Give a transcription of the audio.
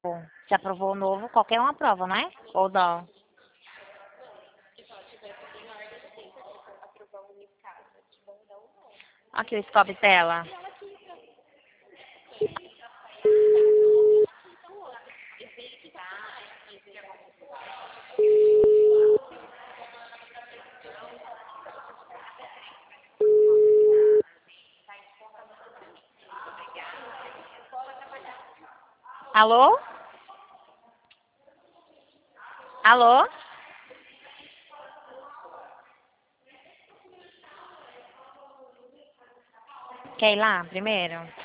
Se aprovou o novo, qualquer um aprova, não é? Ou não? Aqui o Scooby tela. Alô? Alô? Quer ir lá primeiro?